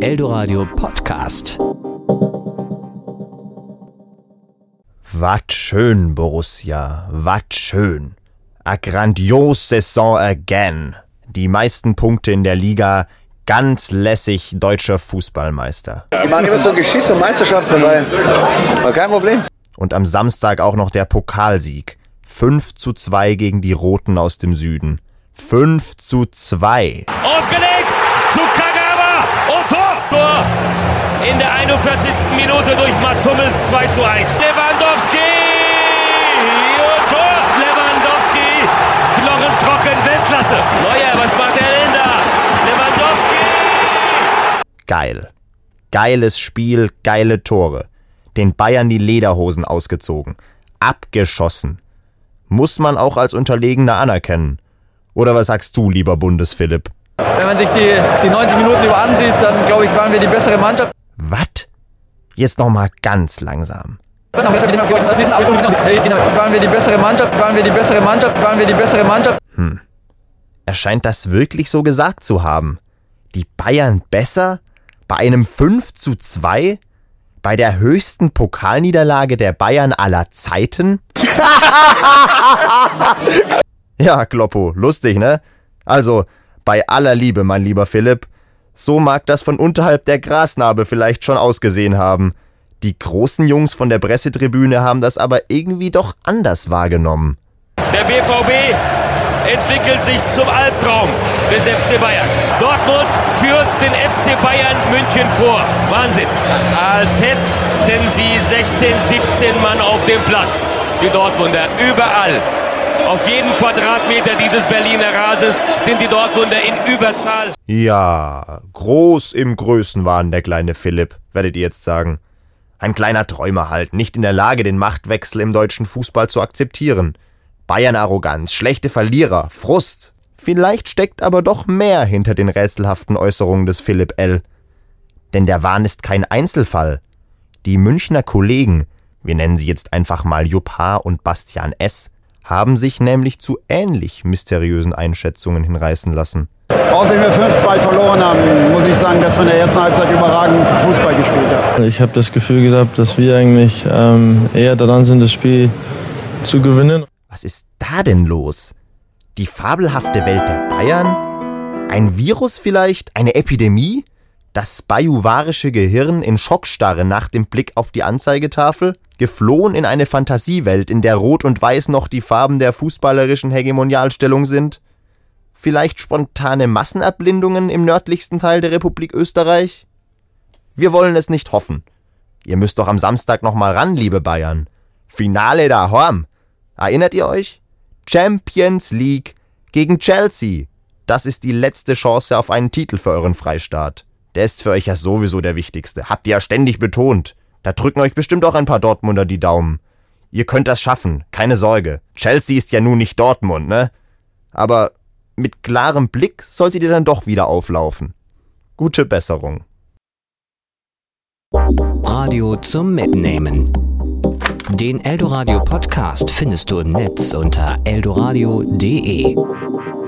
Eldoradio Podcast. Wat schön, Borussia, wat schön. A grandiose Saison again. Die meisten Punkte in der Liga, ganz lässig deutscher Fußballmeister. Die machen immer so Geschiss- und Meisterschaften dabei. War kein Problem. Und am Samstag auch noch der Pokalsieg. 5:2 gegen die Roten aus dem Süden. 5:2. Aufgelegt zu Kagawa und Tor in der 41. Minute durch Mats Hummels 2:1. Lewandowski und Tor. Lewandowski, knochentrocken, Weltklasse. Neuer, was macht er denn da? Lewandowski. Geil. Geiles Spiel, geile Tore. Den Bayern die Lederhosen ausgezogen. Abgeschossen. Muss man auch als Unterlegener anerkennen. Oder was sagst du, lieber Bundesphilipp? Wenn man sich die 90 Minuten über ansieht, dann glaube ich, waren wir die bessere Mannschaft. Was? Jetzt nochmal ganz langsam. Waren wir die bessere Mannschaft. Erscheint das wirklich so gesagt zu haben? Die Bayern besser? Bei einem 5:2? Bei der höchsten Pokalniederlage der Bayern aller Zeiten? Ja, Kloppo, lustig, ne? Also, bei aller Liebe, mein lieber Philipp, so mag das von unterhalb der Grasnarbe vielleicht schon ausgesehen haben. Die großen Jungs von der Pressetribüne haben das aber irgendwie doch anders wahrgenommen. Der BVB entwickelt sich zum Albtraum des FC Bayern. Dortmund führt den FC Bayern München vor. Wahnsinn. Als hätten sie 16, 17 Mann auf dem Platz. Die Dortmunder überall. Auf jedem Quadratmeter dieses Berliner Rasens sind die Dortmunder in Überzahl. Ja, groß im Größenwahn der kleine Philipp, werdet ihr jetzt sagen. Ein kleiner Träumer halt, nicht in der Lage, den Machtwechsel im deutschen Fußball zu akzeptieren. Bayern-Arroganz, schlechte Verlierer, Frust. Vielleicht steckt aber doch mehr hinter den rätselhaften Äußerungen des Philipp L. Denn der Wahn ist kein Einzelfall. Die Münchner Kollegen, wir nennen sie jetzt einfach mal Jupp H. und Bastian S., haben sich nämlich zu ähnlich mysteriösen Einschätzungen hinreißen lassen. Auch wenn wir 5:2 verloren haben, muss ich sagen, dass wir in der ersten Halbzeit überragend Fußball gespielt haben. Ich habe das Gefühl gehabt, dass wir eigentlich eher daran sind, das Spiel zu gewinnen. Was ist da denn los? Die fabelhafte Welt der Bayern? Ein Virus vielleicht? Eine Epidemie? Das bajuwarische Gehirn in Schockstarre nach dem Blick auf die Anzeigetafel? Geflohen in eine Fantasiewelt, in der Rot und Weiß noch die Farben der fußballerischen Hegemonialstellung sind? Vielleicht spontane Massenerblindungen im nördlichsten Teil der Republik Österreich? Wir wollen es nicht hoffen. Ihr müsst doch am Samstag nochmal ran, liebe Bayern. Finale daheim. Erinnert ihr euch? Champions League gegen Chelsea. Das ist die letzte Chance auf einen Titel für euren Freistaat. Der ist für euch ja sowieso der wichtigste. Habt ihr ja ständig betont. Da drücken euch bestimmt auch ein paar Dortmunder die Daumen. Ihr könnt das schaffen, keine Sorge. Chelsea ist ja nun nicht Dortmund, ne? Aber mit klarem Blick solltet ihr dann doch wieder auflaufen. Gute Besserung. Radio zum Mitnehmen. Den Eldoradio Podcast findest du im Netz unter eldoradio.de.